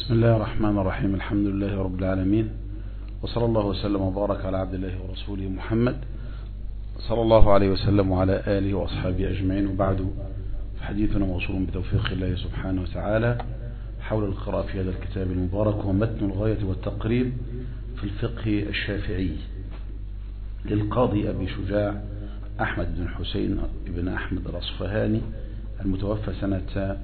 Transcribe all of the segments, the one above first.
بسم الله الرحمن الرحيم. الحمد لله رب العالمين، وصلى الله وسلم وبارك على عبد الله ورسوله محمد صلى الله عليه وسلم وعلى آله وأصحابه أجمعين. وبعد، حديثنا موصول بتوفيق الله سبحانه وتعالى حول القراءة في هذا الكتاب المبارك، ومتن الغاية والتقريب في الفقه الشافعي للقاضي أبي شجاع أحمد بن حسين بن أحمد الأصفهاني المتوفى سنة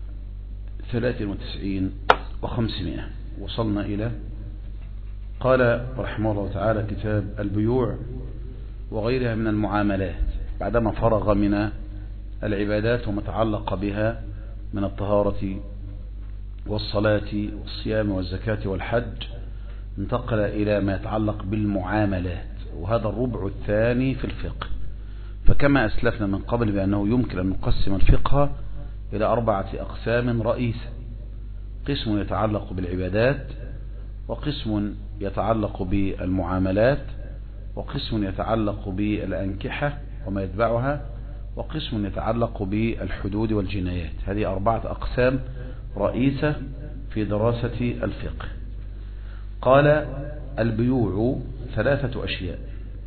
93 و500. وصلنا إلى قال رحمه الله تعالى: كتاب البيوع وغيرها من المعاملات، بعدما فرغ من العبادات وما تعلق بها من الطهارة والصلاة والصيام والزكاة والحج، انتقل إلى ما يتعلق بالمعاملات، وهذا الربع الثاني في الفقه. فكما أسلفنا من قبل بأنه يمكن أن نقسم الفقه إلى 4 أقسام رئيسة: قسم يتعلق بالعبادات، وقسم يتعلق بالمعاملات، وقسم يتعلق بالأنكحة وما يتبعها، وقسم يتعلق بالحدود والجنايات. هذه 4 أقسام رئيسة في دراسة الفقه. قال: البيوع 3 أشياء: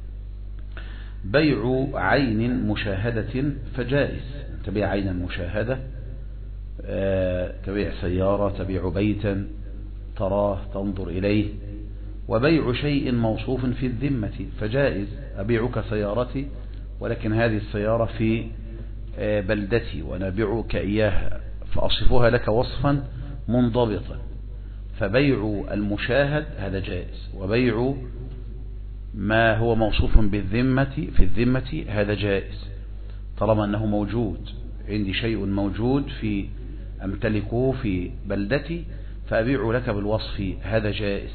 بيع عين مشاهدة فجائز، تبيع عينا مشاهدة، تبيع سيارة، تبيع بيتا تراه تنظر إليه. وبيع شيء موصوف في الذمة فجائز، أبيعك سيارتي ولكن هذه السيارة في بلدتي وأنا أبيعك إياها فأصفها لك وصفا منضبطا، فبيع المشاهد هذا جائز، وبيع ما هو موصوف بالذمة في الذمة هذا جائز، طالما أنه موجود عندي، شيء موجود في أمتلكه في بلدتي فأبيع لك بالوصف هذا جائز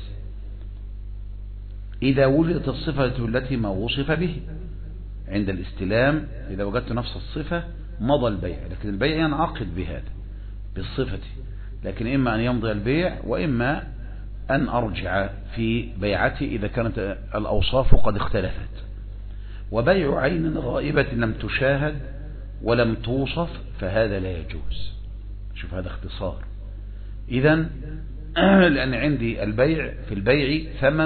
إذا وجدت الصفة التي ما وصف به. عند الاستلام إذا وجدت نفس الصفة مضى البيع، لكن البيع ينعقد بهذا بالصفة، لكن إما أن يمضي البيع وإما أن أرجع في بيعتي إذا كانت الأوصاف قد اختلفت. وبيع عين غائبة لم تشاهد ولم توصف فهذا لا يجوز. شوف هذا اختصار. إذن لأن عندي البيع في البيع ثمن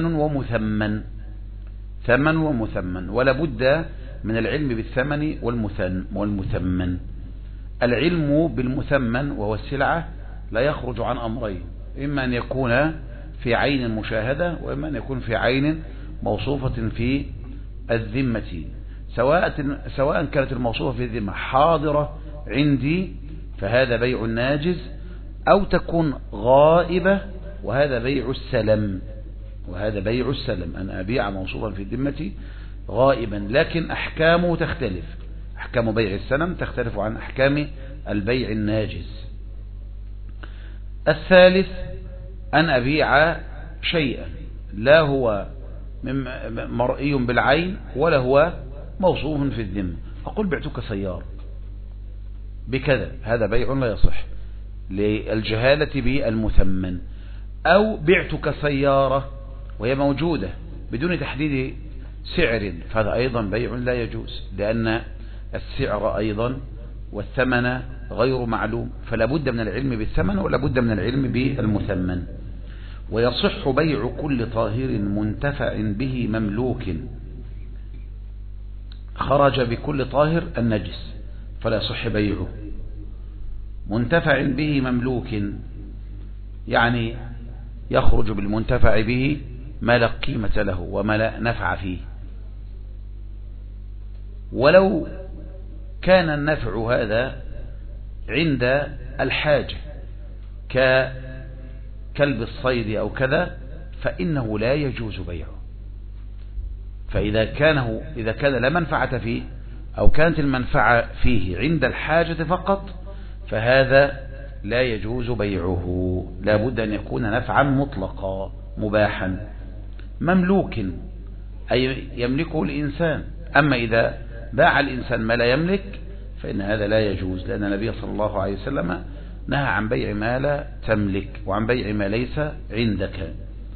ومثمن، ولا بد من العلم بالثمن والمثمن. العلم بالمثمن وهو السلعة لا يخرج عن أمرين: إما أن يكون في عين مشاهدة، وإما أن يكون في عين موصوفة في الذمة، سواء كانت الموصوفة في الذمة حاضرة عندي فهذا بيع ناجز، أو تكون غائبة وهذا بيع السلم. أن أبيع موصوفا في الذمة غائبا، لكن أحكامه تختلف. أحكام بيع السلم تختلف عن أحكام البيع الناجز. الثالث أن أبيع شيئا لا هو مرئي بالعين ولا هو موصوف في الذمة. أقول بعتك سيارة بكذا، هذا بيع لا يصح للجهالة بالمثمن. أو بعتك سيارة وهي موجودة بدون تحديد سعر، فهذا أيضا بيع لا يجوز، لأن السعر أيضا والثمن غير معلوم، فلا بد من العلم بالثمن ولا بد من العلم بالمثمن. ويصح بيع كل طاهر منتفع به مملوك، خرج بكل طاهر النجس فلا يصح بيعه. منتفع به مملوك يعني يخرج بالمنتفع به ما لا قيمة له وما لا نفع فيه، ولو كان النفع هذا عند الحاجة ككلب الصيد أو كذا فإنه لا يجوز بيعه. فإذا كان لا منفعة فيه أو كانت المنفعة فيه عند الحاجة فقط فهذا لا يجوز بيعه، لا بد أن يكون نفعا مطلقا مباحا مملوك أي يملكه الإنسان. أما إذا باع الإنسان ما لا يملك فإن هذا لا يجوز، لأن النبي صلى الله عليه وسلم نهى عن بيع ما لا تملك وعن بيع ما ليس عندك،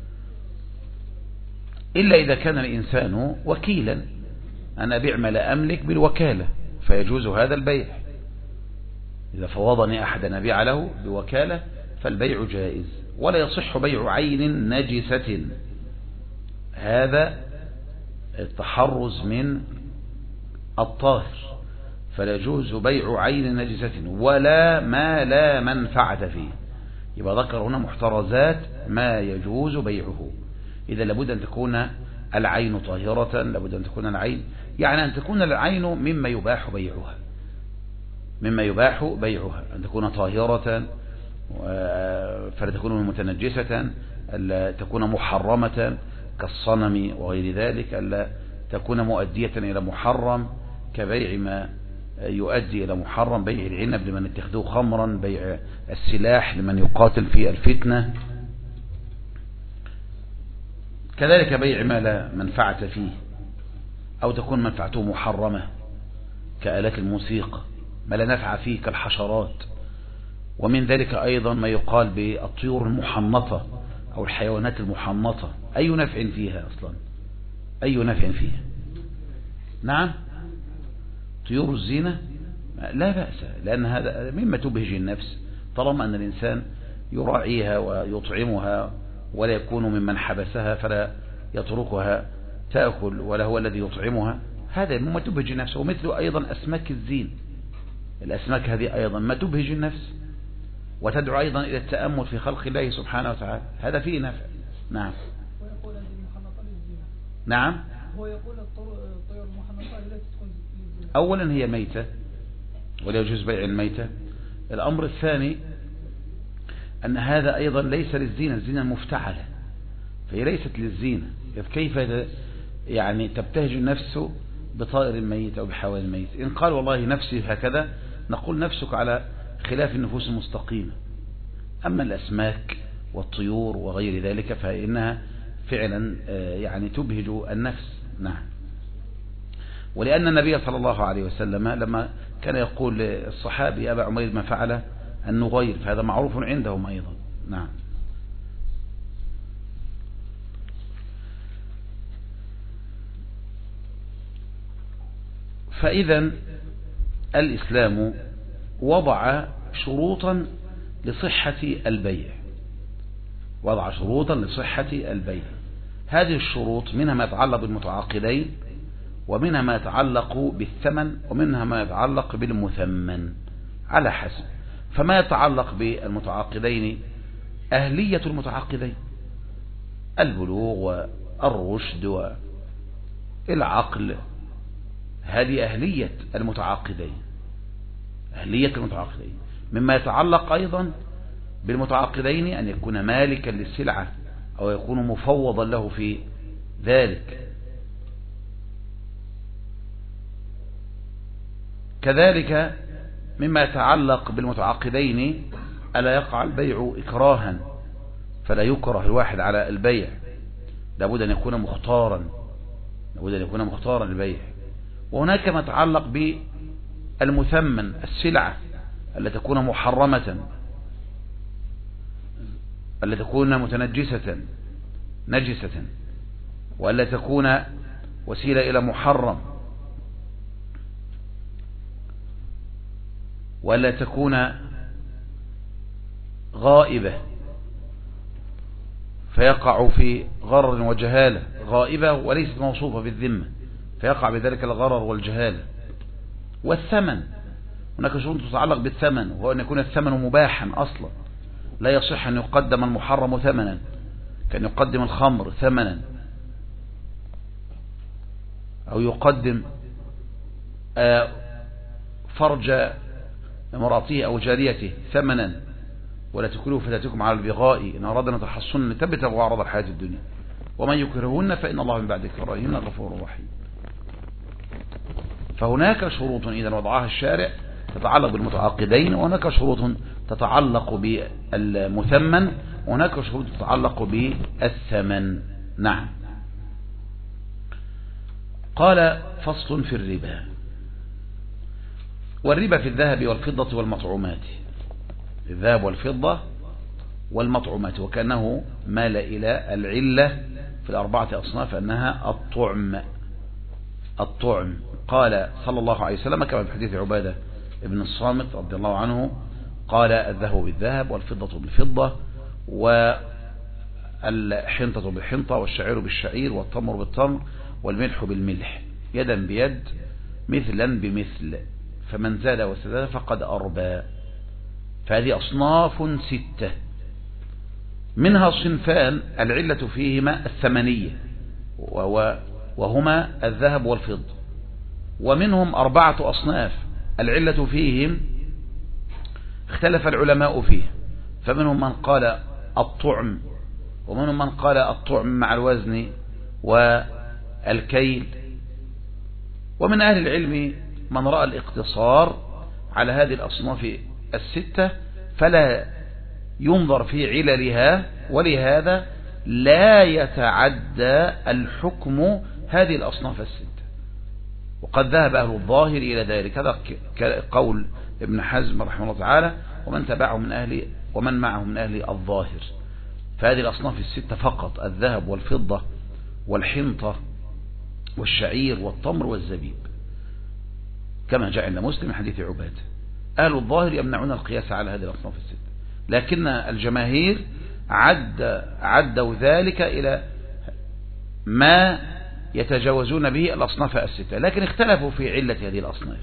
إلا إذا كان الإنسان وكيلا، أنا أبيع ما لا أملك بالوكالة فيجوز هذا البيع. إذا فوضني أحد أبيع له بوكالة فالبيع جائز. ولا يصح بيع عين نجسة. هذا التحرز من الطاهر، فلا يجوز بيع عين نجسة ولا ما لا منفعة فيه. يبقى ذكر هنا محترزات ما يجوز بيعه. إذا لابد أن تكون العين طاهرة، لابد أن تكون العين يعني أن تكون العين مما يباح بيعها، مما يباح بيعها، أن تكون طاهرة فلا تكون متنجسة، ألا تكون محرمة كالصنم وغير ذلك، ألا تكون مؤدية إلى محرم كبيع ما يؤدي إلى محرم، بيع العنب لمن اتخذوه خمرا، بيع السلاح لمن يقاتل في الفتنة، كذلك بيع ما لا منفعة فيه أو تكون منفعته محرمة كآلات الموسيقى، ما لا نفع فيه كالحشرات. ومن ذلك أيضا ما يقال بالطيور المحنطة أو الحيوانات المحنطة، أي نفع فيها أصلا؟ أي نفع فيها؟ نعم، طيور الزينة لا بأس، لأن هذا مما تبهج النفس، طالما أن الإنسان يراعيها ويطعمها ولا يكون ممن حبسها فلا يتركها تأكل ولا هو الذي يطعمها، هذا مما تبهج النفس. ومثل أيضا أسماك الزين، الأسماك هذه أيضا ما تبهج النفس وتدعو أيضا إلى التأمل في خلق الله سبحانه وتعالى، هذا فيه نفع. نعم. نعم. هو يقول الطيور المحنطة التي تكون للزنا، أولا هي ميتة ولا يجوز بيع الميتة. الأمر الثاني أن هذا أيضا ليس للزينة، الزينة المفتعلة، فهي ليست للزينة. كيف يعني تبتهج النفس بطائر ميت أو بحيوان ميت؟ إن قال والله نفسي هكذا نقول نفسك على خلاف النفوس المستقيمة. أما الأسماك والطيور وغير ذلك فإنها فعلا يعني تبهج النفس. نعم. ولأن النبي صلى الله عليه وسلم لما كان يقول للصحابي أبا عمير ما فعل النغير، فهذا معروف عندهم أيضا. نعم. فإذا الإسلام وضع شروطا لصحة البيع، وضع شروطا لصحة البيع. هذه الشروط منها ما يتعلق بالمتعاقدين، ومنها ما يتعلق بالثمن، ومنها ما يتعلق بالمثمن على حسب. فما يتعلق بالمتعاقدين أهلية المتعاقدين، البلوغ والرشد والعقل، هذه أهلية المتعاقدين، أهلية المتعاقدين. مما يتعلق أيضا بالمتعاقدين أن يكون مالكا للسلعة أو يكون مفوضا له في ذلك. كذلك مما يتعلق بالمتعاقدين ألا يقع البيع إكراها، فلا يكره الواحد على البيع، لابد أن يكون مختارا، لابد أن يكون مختارا للبيع. وهناك ما يتعلق بالمثمن، السلعة التي تكون محرمة، التي تكون نجسة، وألا تكون وسيلة إلى محرم، وألا تكون غائبة فيقع في غرر وجهالة، غائبة وليست موصوفة بالذمة فيقع بذلك الغرر والجهالة. والثمن، هناك شروط تتعلق بالثمن، وهو أن يكون الثمن مباحا أصلا، لا يصح أن يقدم المحرم ثمنا، كان يقدم الخمر ثمنا أو يقدم فرج امرأته أو جاريته ثمنا. ولا تكلوا فتاتكم على البغاء إن أرادنا تحصنا لتبتغوا عرض الحياة الدنيا ومن يكرهن فإن الله من بعد إكراههن غفور رحيم. فهناك شروط إذا وضعها الشارع تتعلق بالمتعاقدين، وهناك شروط تتعلق بالمثمن، وهناك شروط تتعلق بالثمن. نعم. قال فصل في الربا. والربا في الذهب والفضة والمطعومات، الذهب والفضة والمطعومات، وكأنه مال إلى العلة في الأربعة أصناف أنها الطعم. قال صلى الله عليه وسلم كما في حديث عبادة ابن الصامت رضي الله عنه قال الذهب بالذهب والفضة بالفضة والحنطة بالحنطة والشعير بالشعير والتمر بالتمر والملح بالملح يدا بيد مثلا بمثل، فمن زاد وسداد فقد أربى. فهذه أصناف 6، منها صنفان العلة فيهما الثمنية وهما الذهب والفضة، ومنهم 4 أصناف العلة فيهم اختلف العلماء فيه، فمنهم من قال الطعم، ومنهم من قال الطعم مع الوزن والكيل، ومن أهل العلم من رأى الاقتصار على هذه الأصناف 6 فلا ينظر في عللها، ولهذا لا يتعدى الحكم هذه الأصناف 6. وقد ذهب أهل الظاهر إلى ذلك، هذا قول ابن حزم رحمه الله تعالى ومن تبعه ومن معه من أهل الظاهر. فهذه الأصناف 6 فقط، الذهب والفضة والحنطة والشعير والتمر والزبيب، كما جاء عند مسلم حديث عبادة. أهل الظاهر يمنعون القياس على هذه الأصناف 6، لكن الجماهير عدوا ذلك إلى ما يتجاوزون به الأصناف 6، لكن اختلفوا في علة هذه الأصناف.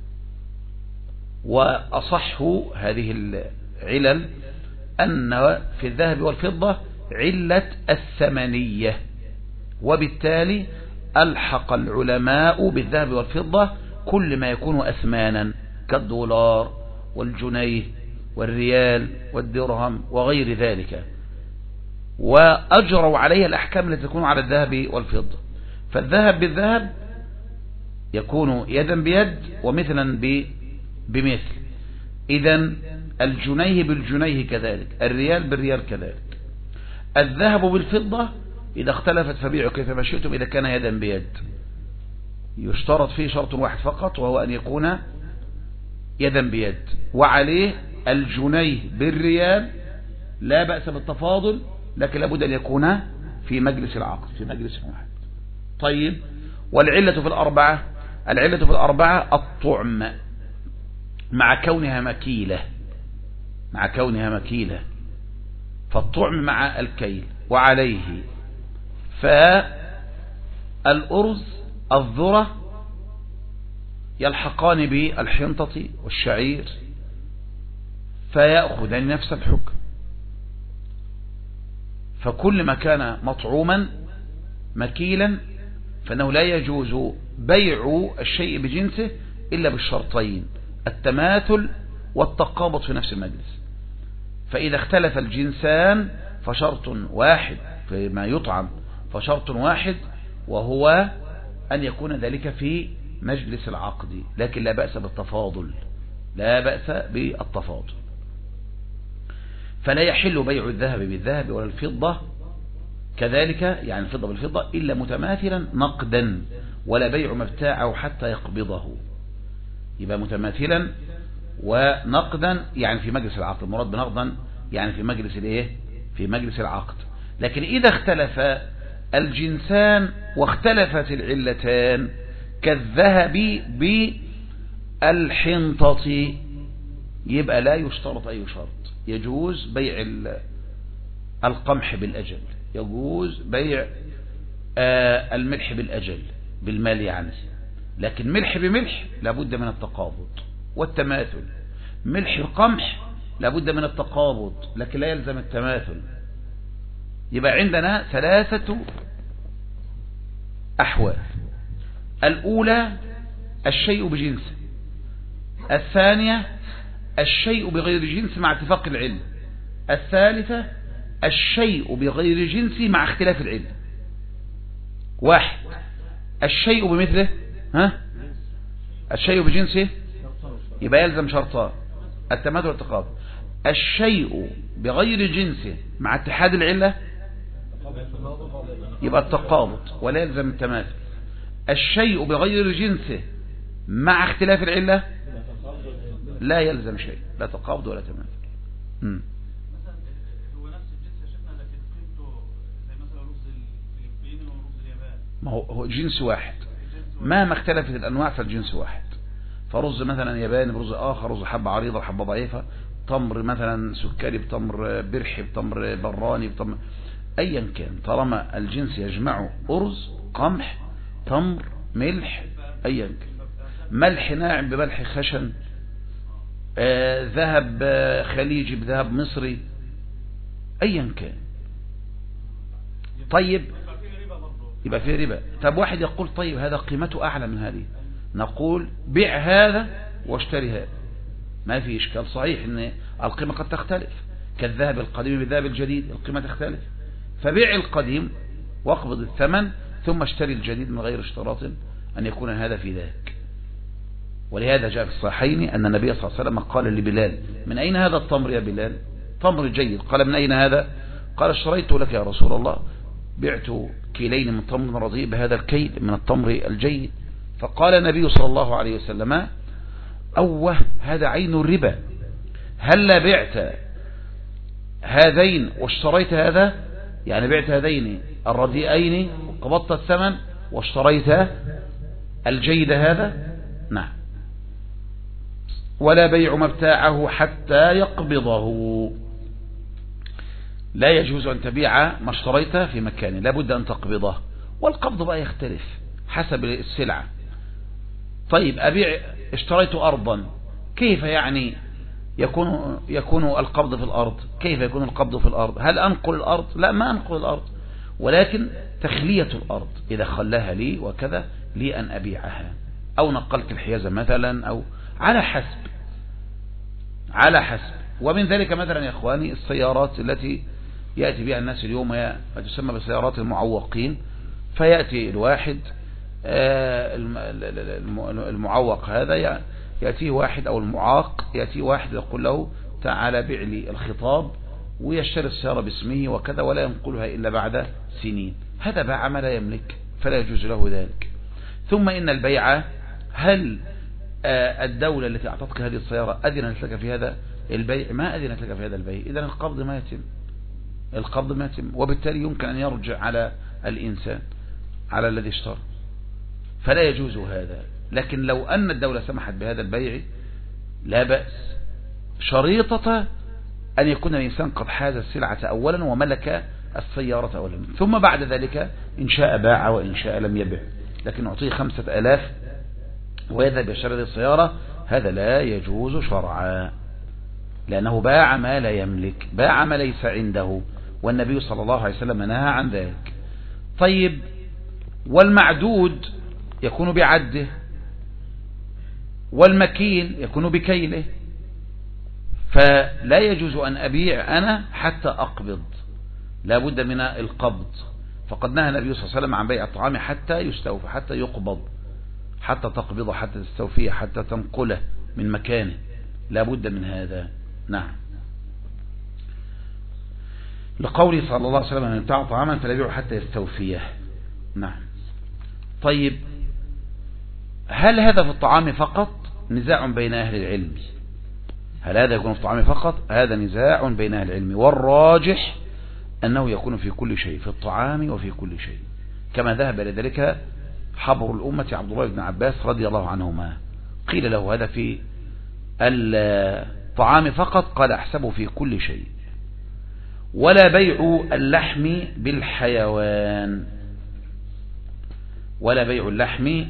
وأصح هذه العلل أن في الذهب والفضة علة الثمنية، وبالتالي ألحق العلماء بالذهب والفضة كل ما يكون أثمانا كالدولار والجنيه والريال والدرهم وغير ذلك، وأجروا عليها الأحكام التي تكون على الذهب والفضة. فالذهب بالذهب يكون يدا بيد ومثلا بمثل، إذن الجنيه بالجنيه كذلك، الريال بالريال كذلك. الذهب بالفضة إذا اختلفت فبيعوا كيفما شئتم إذا كان يدا بيد، يشترط فيه شرط واحد فقط وهو أن يكون يدا بيد، وعليه الجنيه بالريال لا بأس بالتفاضل، لكن لابد أن يكون في مجلس العقد، في مجلس واحد. طيب، والعلة في الأربعة، العلة في الأربعة الطعم مع كونها مكيلة، مع كونها مكيلة، فالطعم مع الكيل. وعليه فالأرز الذرة يلحقان بالحنطة والشعير فيأخذان نفس الحكم. فكل ما كان مطعوما مكيلا فإنه لا يجوز بيع الشيء بجنسه إلا بالشرطين، التماثل والتقابض في نفس المجلس. فإذا اختلف الجنسان فشرط واحد فيما يطعم، فشرط واحد وهو أن يكون ذلك في مجلس العقد، لكن لا بأس بالتفاضل، لا بأس بالتفاضل. فلا يحل بيع الذهب بالذهب ولا الفضة كذلك، يعني الفضة بالفضة، إلا متماثلا نقدا، ولا بيع مبتاعه حتى يقبضه. يبقى متماثلا ونقدا يعني في مجلس العقد، المراد بنقدا يعني في مجلس الايه، في مجلس العقد. لكن إذا اختلف الجنسان واختلفت العلتان كالذهب بالحنطة يبقى لا يشترط أي شرط، يجوز بيع القمح بالأجل، يجوز بيع الملح بالأجل بالمال يعني، لكن ملح بملح لابد من التقابض والتماثل، ملح بقمح لابد من التقابض لكن لا يلزم التماثل. يبقى عندنا 3 أحوال: الأولى الشيء بجنسه، الثانية الشيء بغير جنس مع اتفاق العلة، الثالثة الشيء بغير جنسه مع اختلاف العلة. 1 الشيء بمثله، الشيء بجنسه يبقى يلزم شرطان: التماثل والتقابض. الشيء بغير جنسه مع اتحاد العلة يبقى التقابض ولا يلزم التماثل. الشيء بغير جنسه مع اختلاف العلة لا يلزم شيء، لا تقابض ولا تماثل. هو نفس الجنس يا شيخنا لكن قيمته زي مثلا رز الفلبين ورز اليابان، ما هو جنس واحد، مهما اختلفت الأنواع فالجنس واحد. فرز مثلا ياباني برز آخر، رز حبة عريضة وحبة ضعيفة، تمر مثلا سكري بتمر برحي بتمر براني بتمر ايا كان، طالما الجنس يجمع أرز قمح تمر ملح ايا كان، ملح ناعم بملح خشن، ذهب خليجي بذهب مصري ايا كان. طيب يبقى فيه ربا. طب واحد يقول طيب هذا قيمته اعلى من هذه، نقول بيع هذا واشتري هذا، ما في اشكال. صحيح ان القيمة قد تختلف، كالذهب القديم بالذهب الجديد القيمة تختلف، فبيع القديم واقبض الثمن ثم اشتري الجديد من غير اشتراط ان يكون هذا في ذاك. ولهذا جاء في الصحيحين أن النبي صلى الله عليه وسلم قال لبلال: من أين هذا التمر يا بلال؟ تمر جيد. قال: من أين هذا؟ قال: اشتريته لك يا رسول الله، بعت كيلين من تمر رضيء بهذا الكيل من التمر الجيد. فقال النبي صلى الله عليه وسلم: أوه، هذا عين الربا، هل بعت هذين واشتريت هذا؟ يعني بعت هذين الرديئين وقبضت الثمن واشتريت الجيد هذا؟ نعم. ولا بيع مبتاعه حتى يقبضه، لا يجوز أن تبيع ما اشتريته في مكانه، لا بد أن تقبضه. والقبض بقى يختلف حسب السلعة. طيب أبيع، اشتريت أرضا، كيف يعني يكون القبض في الأرض؟ كيف يكون القبض في الأرض؟ هل أنقل الأرض؟ لا، ما أنقل الأرض، ولكن تخلية الأرض إذا خلاها لي وكذا لي أن أبيعها، أو نقلت الحيازة مثلا، أو على حسب. ومن ذلك مثلا يا إخواني السيارات التي يأتي بها الناس اليوم تسمى بسيارات المعوقين، فيأتي الواحد المعوق هذا يأتيه واحد، أو المعاق يأتيه واحد يقول له: تعال بيع لي الخطاب، ويشتري السيارة باسمه وكذا، ولا ينقلها إلا بعد سنين. هذا باع ما لا يملك، فلا يجوز له ذلك. ثم إن البيع، هل الدولة التي أعطتك هذه السيارة أذنت لك في هذا البيع؟ ما أذنت لك في هذا البيع، إذن القبض ما يتم، وبالتالي يمكن أن يرجع على الإنسان، على الذي اشترى، فلا يجوز هذا. لكن لو أن الدولة سمحت بهذا البيع لا بأس، شريطة أن يكون الإنسان قد حاز السلعة أولا وملك السيارة أولا، ثم بعد ذلك إن شاء باع وإن شاء لم يبع. لكن أعطيه 5000 ويذهب يشتري السيارة، هذا لا يجوز شرعا، لأنه باع ما لا يملك، باع ما ليس عنده، والنبي صلى الله عليه وسلم نهى عن ذلك. طيب، والمعدود يكون بعده، والمكيل يكون بكيله، فلا يجوز أن أبيع أنا حتى أقبض، لا بد من القبض. فقد نهى النبي صلى الله عليه وسلم عن بيع الطعام حتى يستوفى، حتى يقبض، حتى تقبضه، حتى تستوفيه، حتى تنقله من مكانه، لا بد من هذا. نعم، لقوله صلى الله عليه وسلم: من ابتاع طعاما فلا يبيعه حتى يستوفيه. نعم. طيب، هل هذا في الطعام فقط؟ نزاع بين أهل العلم. هل هذا يكون في الطعام فقط؟ هذا نزاع بين أهل العلم، والراجح أنه يكون في كل شيء، في الطعام وفي كل شيء، كما ذهب إلى ذلك حبر الأمة عبد الله بن عباس رضي الله عنهما. قيل له: هذا في الطعام فقط؟ قال: أحسبه في كل شيء. ولا بيع اللحم بالحيوان، ولا بيع اللحم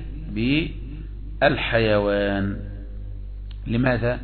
بالحيوان. لماذا؟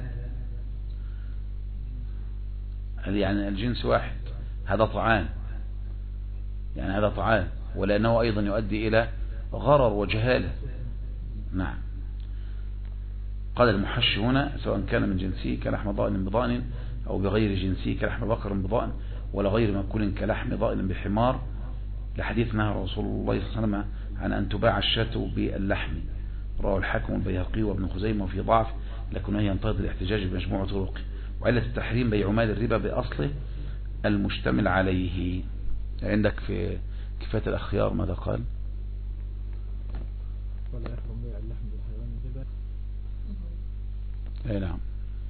يعني الجنس واحد، هذا طعام، يعني هذا طعام، ولأنه أيضا يؤدي إلى غرر وجهالة. نعم. قال المحشي هنا: سواء كان من جنسه كلحم ضأن بضأن، أو بغير جنسه كلحم بقر بضأن، ولا غير مأكول كلحم ضأن بحمار، لحديث نهى رسول الله صلى الله عليه وسلم عن أن تباع الشاة باللحم. رواه الحاكم والبيهقي وابن خزيمة وفي ضعف، لكنه ينتقد الاحتجاج بمجموع طرقه. وعلة التحريم بيع مال الربا بأصله المشتمل عليه. عندك في كفاية الأخيار ماذا قال؟ ولا يحرم بيع اللحم بالحيوان الربا. اي نعم.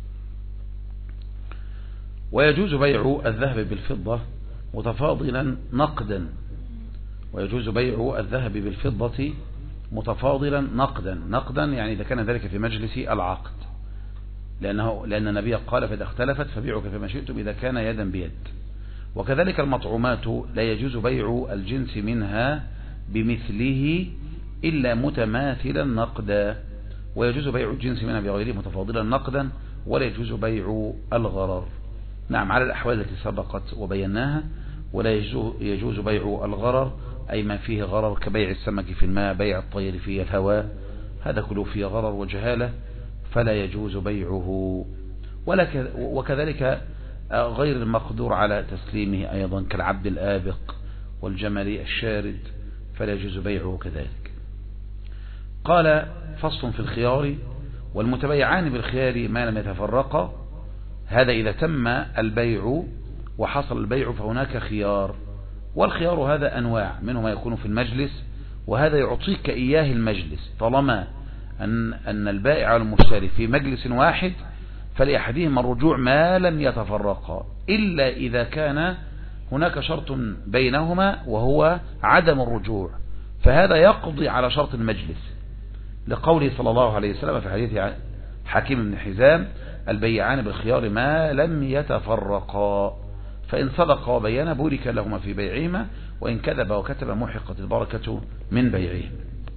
ويجوز بيع الذهب بالفضة متفاضلا نقدا، ويجوز بيع الذهب بالفضة متفاضلا نقدا يعني إذا كان ذلك في مجلس العقد. لأن النبي قال فإذا اختلفت فبيعوا كيفما شئتم إذا كان يدا بيد. وكذلك المطعومات لا يجوز بيع الجنس منها بمثله إلا متماثلا نقدا، ويجوز بيع الجنس منها بغيره متفاضلا نقدا، ولا يجوز بيع الغرر. نعم، على الأحوال التي سبقت وبيناها. ولا يجوز بيع الغرر أي ما فيه غرر كبيع السمك في الماء، بيع الطير في الهواء، هذا كله فيه غرر وجهالة فلا يجوز بيعه. وكذلك غير المقدور على تسليمه أيضا كالعبد الآبق والجمل الشارد فلا يجوز بيعه كذلك. قال فصل في الخيار: والمتبيعان بالخيار ما لم يتفرقا. هذا إذا تم البيع وحصل البيع فهناك خيار. والخيار هذا أنواع، منه ما يكون في المجلس، وهذا يعطيك إياه المجلس. طالما أن البائع والمشتري في مجلس واحد فلأحدهما الرجوع ما لم يتفرقا، إلا إذا كان هناك شرط بينهما وهو عدم الرجوع، فهذا يقضي على شرط المجلس، لقوله صلى الله عليه وسلم في حديث حكيم بن حزام: البيعان بالخيار ما لم يتفرقا، فإن صدقا وبينا بورك لهما في بيعهما، وإن كذب وكتب محقت البركة من بيعهما.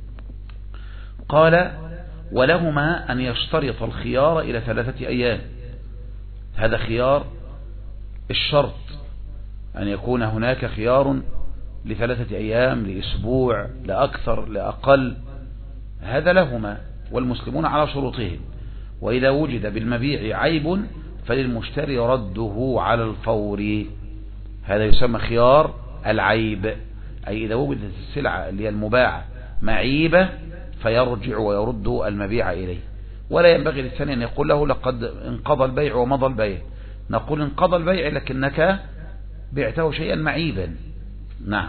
قال: ولهما أن يشترط الخيار إلى 3 أيام. هذا خيار الشرط، أن يكون هناك خيار ل3 أيام، لأسبوع، لأكثر، لأقل، هذا لهما والمسلمون على شروطهم. وإذا وجد بالمبيع عيب فللمشتري رده على الفور، هذا يسمى خيار العيب، أي إذا وجدت السلعة اللي هي المباعة معيبة فيرجع ويرد المبيع إليه. ولا ينبغي للثاني أن يقول له لقد انقضى البيع ومضى البيع، نقول انقضى البيع لكنك بعته شيئا معيبا. نعم.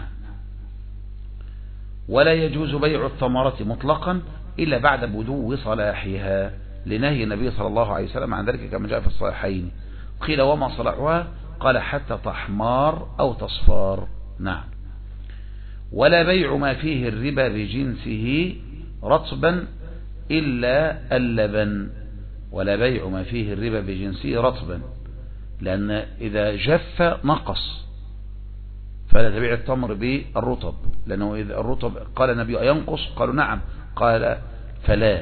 ولا يجوز بيع الثمرة مطلقا إلا بعد بدو صلاحها، لنهي النبي صلى الله عليه وسلم عن ذلك كما جاء في الصحيحين. قيل: وما صلاحها؟ قال: حتى تحمار أو تصفار. نعم. ولا بيع ما فيه الربا بجنسه رطبا إلا اللبن. ولا بيع ما فيه الربا بجنسه رطبا، لأن إذا جف نقص، فلا تبيع التمر بالرطب، لأنه إذا الرطب قال النبي أينقص؟ قالوا نعم، قال فلا.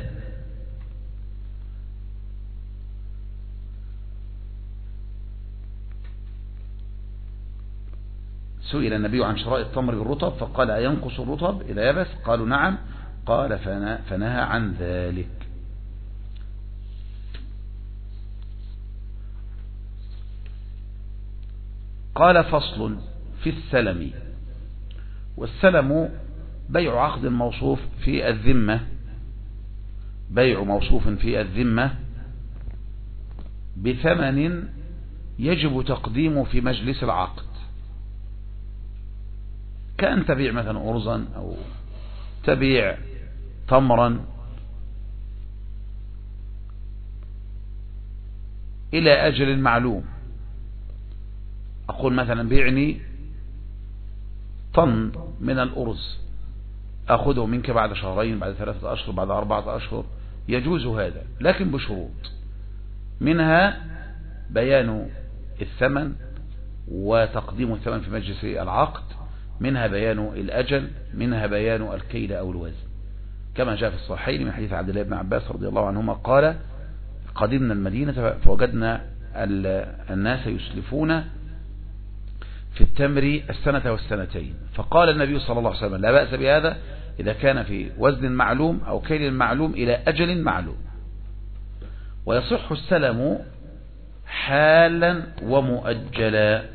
سئل النبي عن شراء التمر بالرطب فقال: أينقص الرطب إذا يبس؟ قالوا نعم، قال فنهى عن ذلك. قال: فصل في السلم. والسلم بيع عقد موصوف في الذمة، بيع موصوف في الذمة بثمن يجب تقديمه في مجلس العقد، كأن تبيع مثلا أرزا أو تبيع تمرا إلى أجل معلوم. أقول مثلا: بيعني طن من الأرز، أخذه منك بعد 2 شهر، بعد 3 أشهر، بعد 4 أشهر، يجوز هذا، لكن بشروط، منها بيان الثمن وتقديم الثمن في مجلس العقد، منها بيان الأجل، منها بيان الكيل أو الوزن، كما جاء في الصحيحين من حديث عبد الله بن عباس رضي الله عنهما قال: قدمنا المدينة فوجدنا الناس يسلفون في التمر 1 و2 سنين، فقال النبي صلى الله عليه وسلم: لا بأس بهذا إذا كان في وزن معلوم أو كيل معلوم إلى أجل معلوم. ويصح السلم حالا ومؤجلا.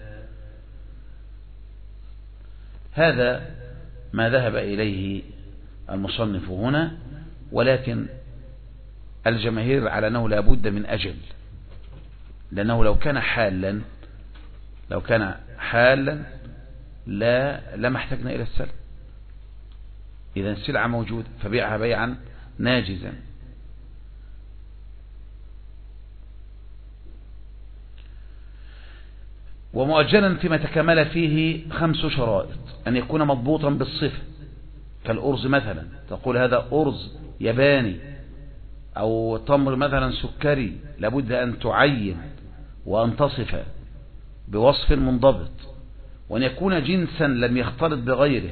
هذا ما ذهب إليه المصنف هنا، ولكن الجماهير على أنه لا بد من أجل، لأنه لو كان حالا لما احتجنا إلى السلم. إذا السلعة موجودة فبيعها بيعا ناجزا. ومؤجلا فيما تكمل فيه 5 شرائط: أن يكون مضبوطا بالصفة، كالأرز مثلا، تقول هذا أرز ياباني أو تمر مثلا سكري لابد أن تعين وأن تصف بوصف منضبط، وأن يكون جنسا لم يختلط بغيره،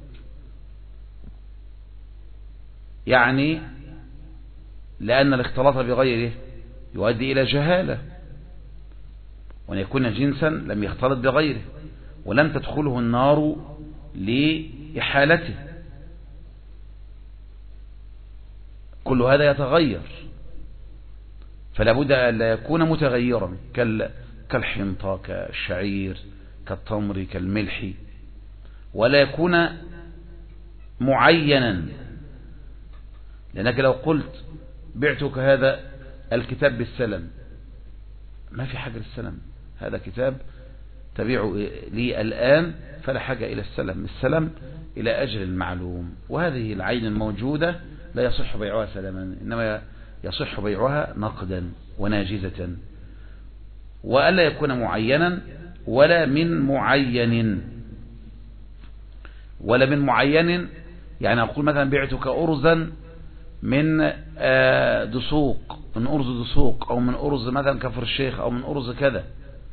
يعني لأن الاختلاط بغيره يؤدي إلى جهالة، وأن يكون جنسا لم يختلط بغيره ولم تدخله النار لإحالته، كل هذا يتغير، فلا بد أن لا يكون متغيرا كالحنطة كالشعير كالتمر كالملح، ولا يكون معينا، لأنك لو قلت بعتك هذا الكتاب بالسلم، ما في حاجة للسلم، هذا كتاب تبيع لي الآن فلا حاجة إلى السلم، السلم إلى أجل المعلوم، وهذه العين الموجودة لا يصح بيعها سلما، إنما يصح بيعها نقدا وناجزة، وألا يكون معينا ولا من معين، يعني أقول مثلا بعتك أرزا من دسوق، من أرز دسوق، أو من أرز مثلا كفر الشيخ، أو من أرز كذا،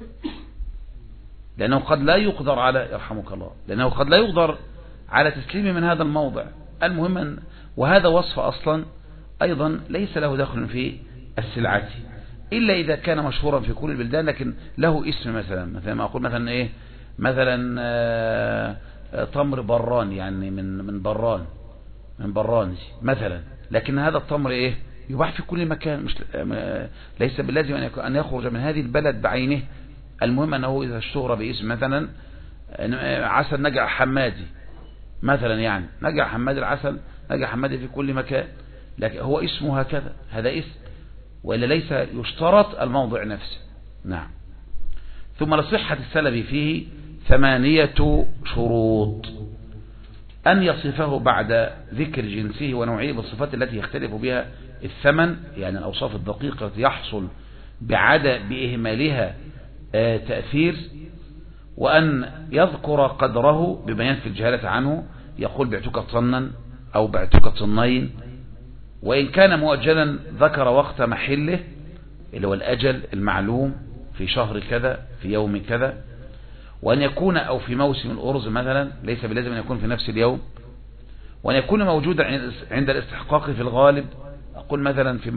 لأنه قد لا يقدر على، يرحمك الله، لأنه قد لا يقدر على تسليمه من هذا الموضع. المهم وهذا وصف أصلا أيضا ليس له دخل في السلعة إلا إذا كان مشهورا في كل البلدان، لكن له اسم، مثلا ما أقول مثلا إيه، مثلا تمر بران، يعني من بران مثلا، لكن هذا التمر إيه يباع في كل مكان، مش ليس باللازم أن يخرج من هذه البلد بعينه، المهم أنه إذا اشتهر باسم، مثلا عسل نجع حمادي مثلا، يعني نجع حمادي، العسل نجع حمادي في كل مكان، لكن هو اسمه هكذا، هذا اسم، وإلا ليس يشترط الموضع نفسه. نعم. ثم لصحة السلب فيه 8 شروط: أن يصفه بعد ذكر جنسه ونوعيه بالصفات التي يختلف بها الثمن، يعني الأوصاف الدقيقة التي يحصل بإهمالها تأثير، وأن يذكر قدره بما ينفي الجهالة عنه، يقول بعتك طنا أو بعتك طنين، وإن كان مؤجلا ذكر وقت محله اللي هو الأجل المعلوم في شهر كذا في يوم كذا، وأن يكون أو في موسم الأرز مثلا، ليس بلازم أن يكون في نفس اليوم، وأن يكون موجودا عند الاستحقاق في الغالب، أقول مثلا في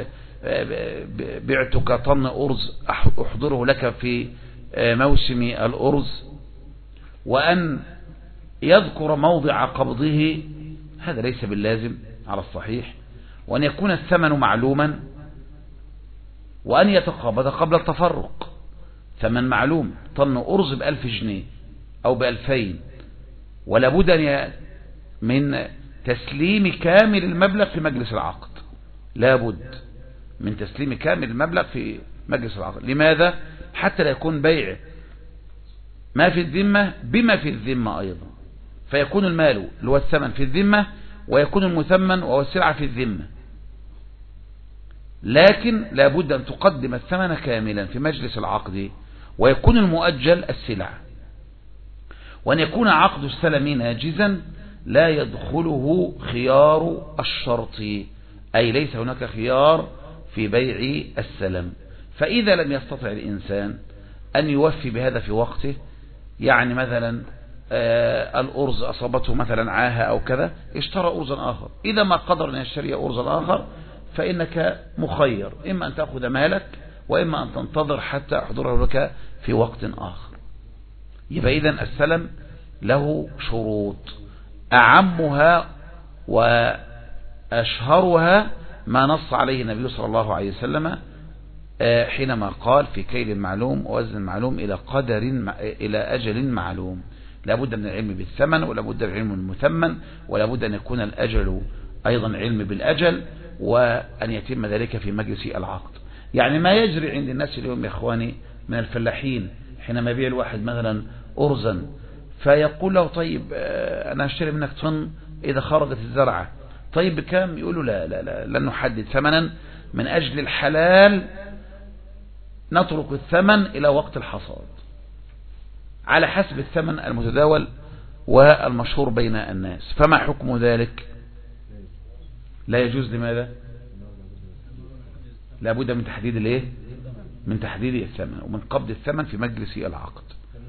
بعتك طن أرز أحضره لك في موسم الأرز، وأن يذكر موضع قبضه، هذا ليس باللازم على الصحيح، وأن يكون الثمن معلوما، وأن يتقابض قبل التفرق، ثمن معلوم، طن أرز ب1000 جنيه أو ب2000، ولا بد من تسليم كامل المبلغ في مجلس العقد، لا بد من تسليم كامل المبلغ في مجلس العقد. لماذا؟ حتى لا يكون بيع ما في الذمة بما في الذمة أيضا، فيكون المال اللي هو الثمن في الذمة، ويكون المثمن وهو السلعة في الذمة، لكن لا بد أن تقدم الثمن كاملا في مجلس العقد، ويكون المؤجل السلعة، وأن يكون عقد السلم ناجزا لا يدخله خيار الشرط، أي ليس هناك خيار في بيع السلم. فإذا لم يستطع الإنسان أن يوفي بهذا في وقته، يعني مثلا الأرز أصابته مثلا عاهة أو كذا، اشترى أرزا آخر، إذا ما قدر أن يشتري أرزا آخر فإنك مخير، إما أن تأخذ مالك وإما أن تنتظر حتى أحضره لك في وقت آخر. يبقى إذن السلم له شروط، أعمها وأشهرها ما نص عليه النبي صلى الله عليه وسلم حينما قال في كيل المعلوم ووزن المعلوم إلى أجل معلوم. لا بد من العلم بالثمن، ولا بد من العلم بالمثمن، ولا بد أن يكون الأجل أيضا علم بالأجل، وأن يتم ذلك في مجلس العقد. يعني ما يجري عند الناس اليوم يا إخواني من الفلاحين، حينما يبيع الواحد مثلا أرزا فيقول له طيب أنا أشتري منك طن إذا خرجت الزرعة، طيب بكام؟ يقولوا لا لا لا لن نحدد ثمنا، من أجل الحلال نترك الثمن إلى وقت الحصاد على حسب الثمن المتداول والمشهور بين الناس. فما حكم ذلك؟ لا يجوز. لماذا؟ لابد من تحديد الايه، من تحديد الثمن ومن قبض الثمن في مجلس العقد.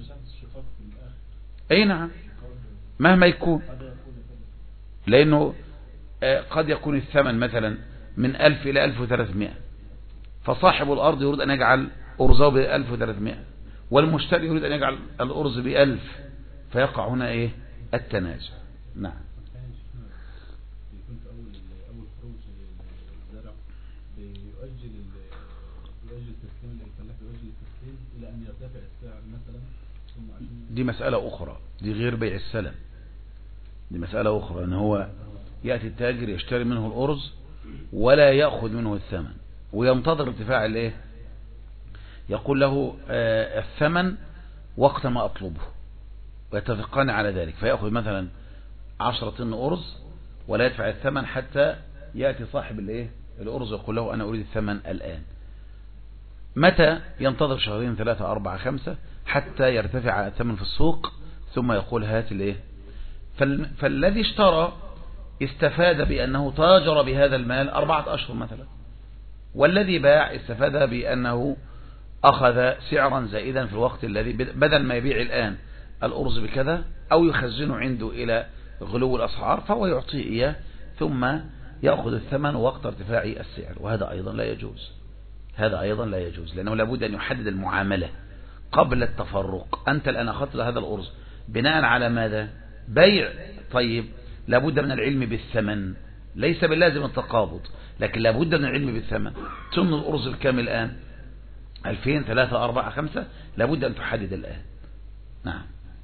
اي نعم، مهما يكون، لانه قد يكون الثمن مثلا من 1000 إلى 1300، فصاحب الأرض يريد أن يجعل أرزه ب1300 والمشتري يريد أن يجعل الأرز ب1000، فيقع هنا إيه التنازع. نعم. يكون في أول خروج الزرع بيؤجل التسليم، الفلاح بيؤجل التسليم إلى أن يرتفع السعر مثلا. دي مسألة أخرى، دي غير بيع السلم، دي مسألة أخرى، أن هو يأتي التاجر يشتري منه الأرز ولا يأخذ منه الثمن وينتظر ارتفاع الايه، يقول له الثمن وقت ما أطلبه، ويتفقان على ذلك، فيأخذ مثلا 10 طن أرز ولا يدفع الثمن حتى يأتي صاحب الايه الأرز يقول له أنا أريد الثمن الآن. متى؟ ينتظر شهرين 3 4 5 حتى يرتفع الثمن في السوق، ثم يقول هات الايه. فالذي اشترى استفاد بأنه تاجر بهذا المال 4 أشهر مثلا، والذي باع استفاد بأنه أخذ سعرا زائدا في الوقت الذي بدل ما يبيع الآن الأرز بكذا أو يخزنه عنده إلى غلو الأسعار، فهو يعطيه إياه ثم يأخذ الثمن وقت ارتفاع السعر، وهذا أيضا لا يجوز، هذا أيضا لا يجوز، لأنه لابد أن يحدد المعاملة قبل التفرق. أنت الآن أخذت هذا الأرز بناء على ماذا؟ بيع، طيب لابد من العلم بالثمن، ليس باللازم التقابض، لكن لابد من العلم بالثمن. طن الأرز الكامل الآن 2000 3 4 5، لابد أن تحدد الآن. نعم.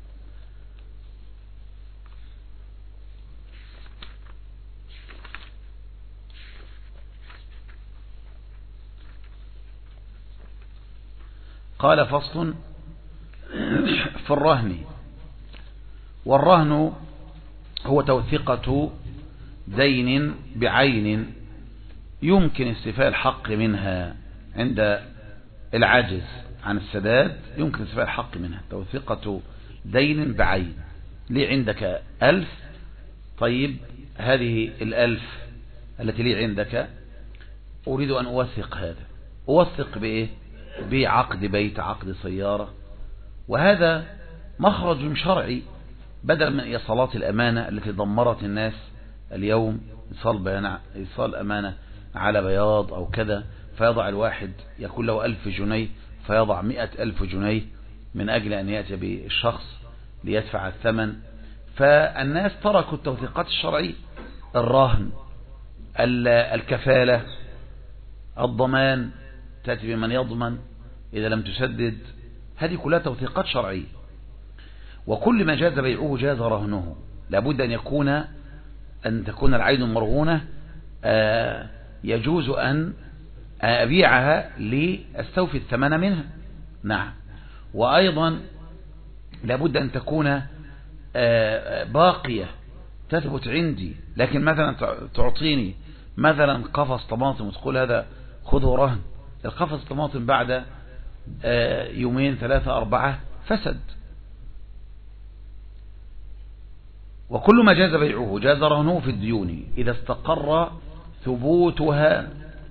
قال فصل في الرهن. والرهن هو توثيقة دين بعين يمكن استيفاء الحق منها عند العجز عن السداد، يمكن استيفاء الحق منها. توثيقة دين بعين، لي عندك 1000، طيب هذه 1000 التي لي عندك أريد أن أوثق هذا. أوثق بإيه؟ بعقد بيت، عقد سيارة، وهذا مخرج شرعي بدل من إيصالات الأمانة التي دمرت الناس اليوم. إيصال أمانة على بياض أو كذا، فيضع الواحد يكون له 1000 جنيه فيضع 100,000 جنيه من أجل أن يأتي بالشخص ليدفع الثمن. فالناس تركوا التوثيقات الشرعية، الرهن، الكفالة، الضمان، تأتي بمن يضمن إذا لم تسدد، هذه كلها توثيقات شرعية. وكل ما جاز بيعه جاز رهنه، لابد أن تكون العين مرهونة، يجوز أن أبيعها لأستوفي الثمن منها. نعم. وأيضا لابد أن تكون باقية تثبت عندي، لكن مثلا تعطيني مثلا قفص طماطم وتقول هذا خذه رهن، القفص الطماطم بعد 2 3 4 فسد. وكل ما جاز بيعه جاز رهنه في الديون إذا استقر ثبوتها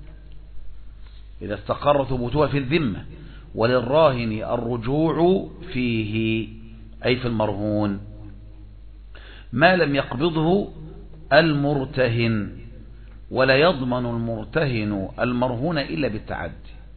في الذمة، وللراهن الرجوع فيه أي في المرهون ما لم يقبضه المرتهن، ولا يضمن المرتهن المرهون إلا بالتعدي.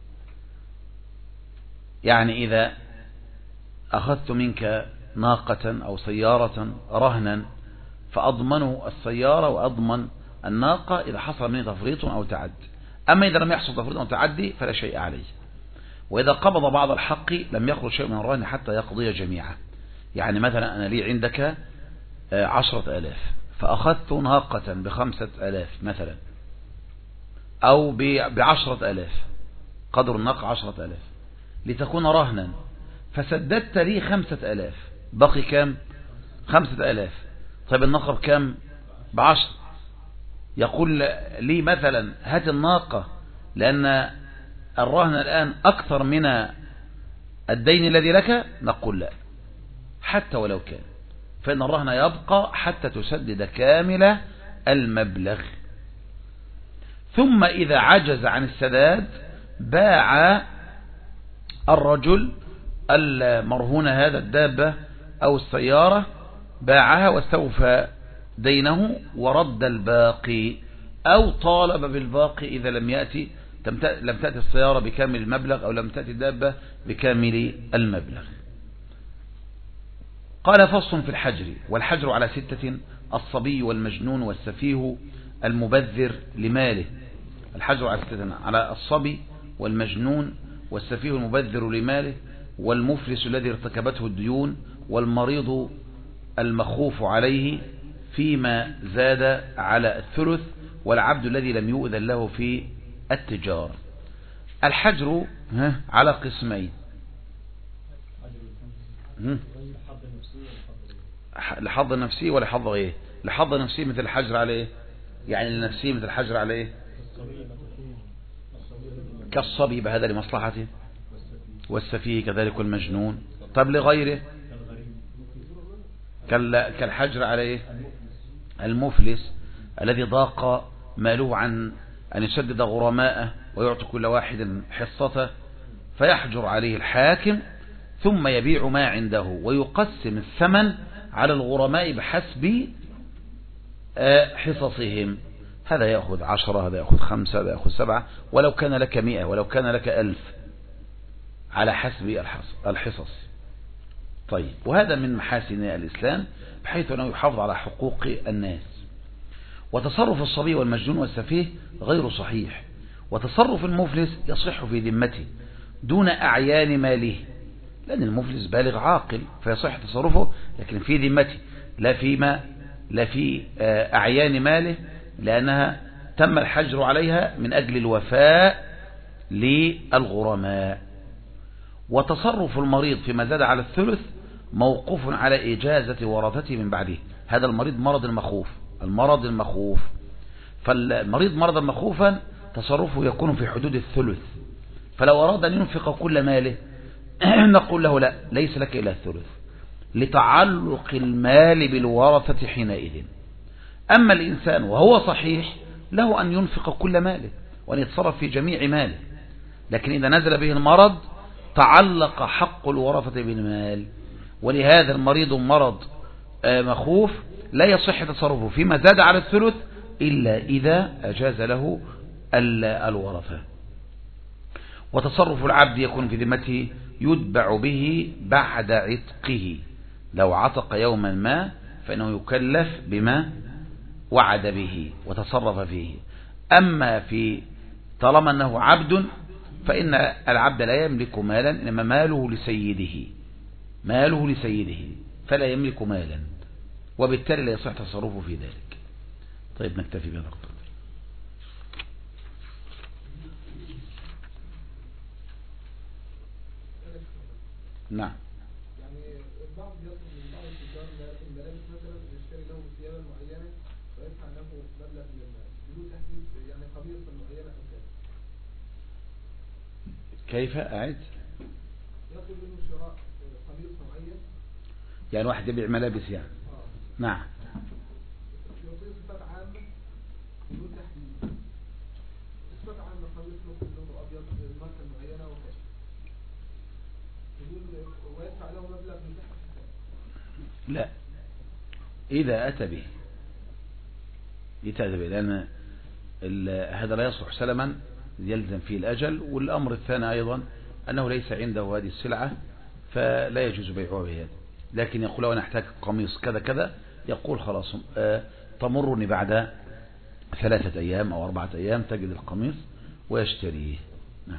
يعني إذا أخذت منك ناقة أو سيارة رهنا فأضمن السيارة وأضمن الناقة إذا حصل مني تفريط أو تعدي، أما إذا لم يحصل تفريط أو تعدي فلا شيء عليه. وإذا قبض بعض الحق لم يخرج شيء من الرهن حتى يقضي جميعا. يعني مثلا أنا لي عندك 10,000 فأخذت ناقة ب5,000 مثلا، أو ب10,000، قدر الناقة 10,000 لتكون رهنا، فسددت لي 5,000، بقي كام؟ 5,000. طيب الناقة بكام؟ ب10. يقول لي مثلا هات الناقة لأن الرهن الآن أكثر من الدين الذي لك، نقول لا حتى ولو كان، فإن الرهن يبقى حتى تسدد كامل المبلغ. ثم إذا عجز عن السداد باع الرجل المرهون هذا الدابة أو السيارة، باعها واستوفى دينه ورد الباقي، أو طالب بالباقي إذا لم تأتي السيارة بكامل المبلغ أو لم تأتي الدابة بكامل المبلغ. قال فصل في الحجر، والحجر على 6: الصبي والمجنون والسفيه المبذر لماله. الحجر على 6: على الصبي والمجنون والسفيه المبذر لماله، والمفلس الذي ارتكبته الديون، والمريض المخوف عليه فيما زاد على الثلث، والعبد الذي لم يؤذن له في التجارة. الحجر على قسمين: لحظ النفسي ولحظ ايه؟ لحظ النفسي مثل الحجر عليه، يعني النفسي مثل الحجر عليه كالصبي بهذا لمصلحته، والسفيه كذلك المجنون. طب لغيره كالحجر عليه المفلس الذي ضاق ماله عن أن يسدد غرماءه ويعطي كل واحد حصته، فيحجر عليه الحاكم ثم يبيع ما عنده ويقسم الثمن على الغرماء بحسب حصصهم. هذا يأخذ 10، هذا يأخذ 5، هذا يأخذ 7، ولو كان لك 100، ولو كان لك 1000، على حسب الحصص. طيب، وهذا من محاسن الإسلام بحيث أنه يحافظ على حقوق الناس. وتصرف الصبي والمجنون والسفيه غير صحيح، وتصرف المفلس يصح في ذمته دون أعيان ماله، لأن المفلس بالغ عاقل فيصح تصرفه، لكن في ذمته لا في أعيان ماله، لأنها تم الحجر عليها من أجل الوفاء للغرماء. وتصرف المريض فيما زاد على الثلث موقوف على إجازة ورثته من بعده. هذا المريض المرض المخوف، فالمريض مرضا مخوفا تصرفه يكون في حدود الثلث، فلو أراد أن ينفق كل ماله نقول له لا، ليس لك إلا الثلث، لتعلق المال بالورثة حينئذ. أما الإنسان وهو صحيح له أن ينفق كل ماله وأن يتصرف في جميع ماله، لكن إذا نزل به المرض تعلق حق الورثة بالمال، ولهذا المريض مرض مخوف لا يصح تصرفه فيما زاد على الثلث إلا إذا أجاز له الورثة. وتصرف العبد يكون في ذمته يتبع به بعد عتقه، لو عتق يوما ما فإنه يكلف بما وعد به وتصرف فيه. أما طالما أنه عبد فإن العبد لا يملك مالا، إنما ماله لسيده فلا يملك مالا، وبالتالي لا يصح تصرفه في ذلك. طيب، نكتفي بهذا القدر. نعم. يعني البعض يطلب من بعض التجار الملابس مثلا يشتري له ثيابا معينه ويدفع له مبلغ من المال بدون تحديد يعني قميصا معينه او كذا. كيف أعد؟ يطلب منه شراء قميص معين، يعني واحد يبيع ملابس يعني. نعم. يعطيه صفات عامه بدون تحديد، صفات عامه قميص لونه ابيض ماركه معينه وكذا، ويدفع له مبلغ من تحت الحساب. لا، إذا أتى به لأن هذا لا يصلح سلما يلزم فيه الأجل. والأمر الثاني أيضا أنه ليس عنده هذه السلعة فلا يجوز بيعها بهذا، لكن يقول أنا أحتاج قميص كذا كذا، يقول خلاص تمرني بعد 3 أيام أو 4 أيام تجد القميص ويشتريه. نعم.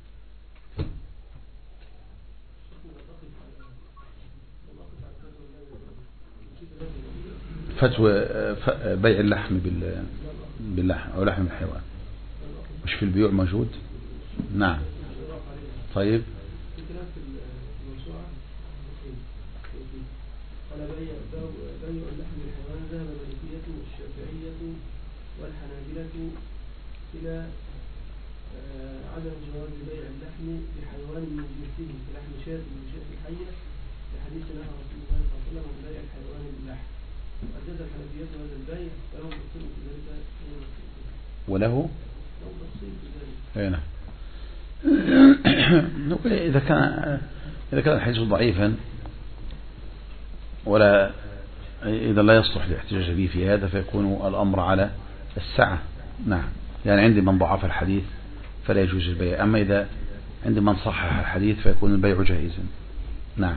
فتوى بيع اللحم باللحم أو لحم الحيوان مش في البيوع موجود. نعم. طيب. قال بيع اللحم الحيوان ذهب المالكية والشافعية والحنابلة إلى عدم جواز بيع اللحم بحيوان من جنسه كلحم شاة من شاة الحية لحديث نهى رسول الله صلى الله عليه وسلم عن بيع الحيوان باللحم، وأجاز الحنفية هذا البيع ولهم يقصدوا في ذلك وله أو تفصيل في ذلك. أي نعم. إذا كان الحديث ضعيفا ولا إذا لا يصلح الاحتجاج به في هذا فيكون الأمر على السعة. نعم، يعني عندي من ضعف الحديث فلا يجوز البيع، أما إذا عندي من صحح الحديث فيكون البيع جائزا. نعم.